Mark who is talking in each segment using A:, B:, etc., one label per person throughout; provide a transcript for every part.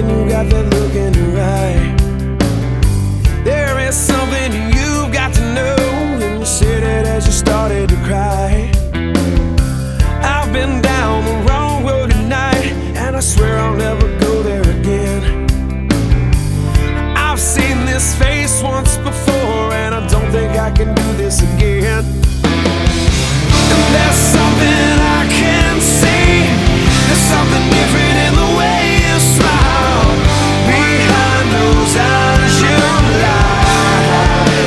A: something, you got that look in your eye. There is something you've got to know, and you said it as you started to cry. I've been down the wrong road tonight, and I swear I'll never go there again. I've seen this face once before, and I don't think I can do this again. And there's something I can see, there's something different in the way you smile. Behind those eyes you lie.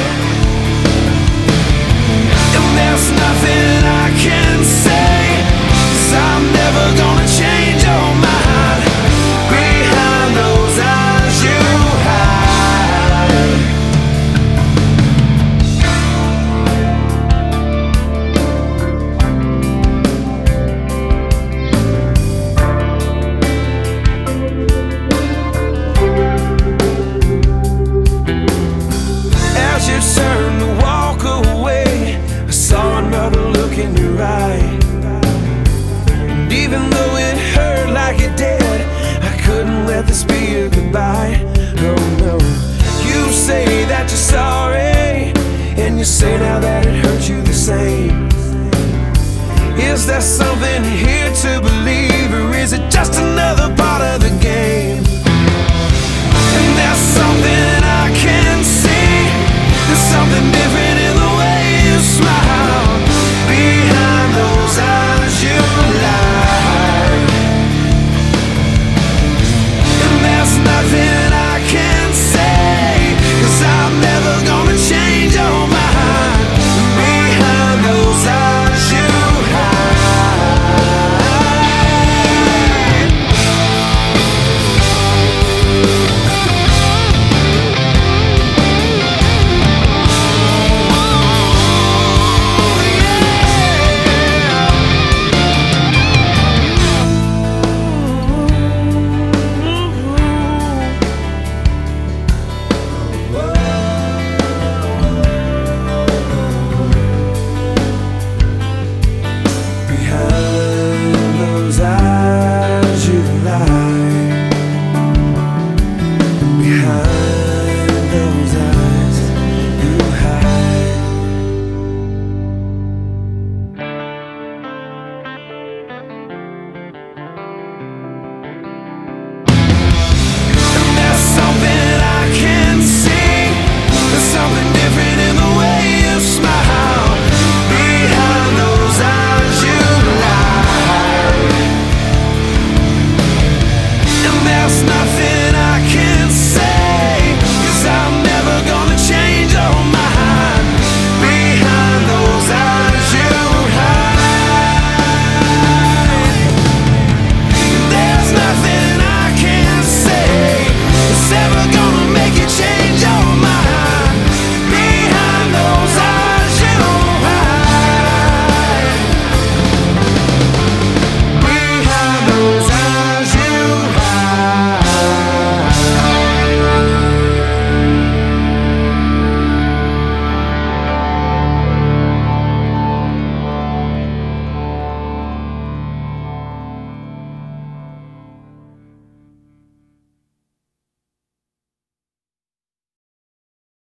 A: And there's nothing I can say, 'cause I'm never gonna change your mind. Behind those eyes you hide. As you turned to walk away, I saw another look in your eye. And even though it hurt like it did, I couldn't let this be a goodbye. Oh no. You say that you're sorry, and you say now that it hurt you the same. Is there something here to believe, or is it just another part of the game? And there's something I can see, there's something different in the way you smile. Behind those eyes you lie. And there's nothing I can say, 'cause I'm never gonna change your mind. Behind those eyes you nothing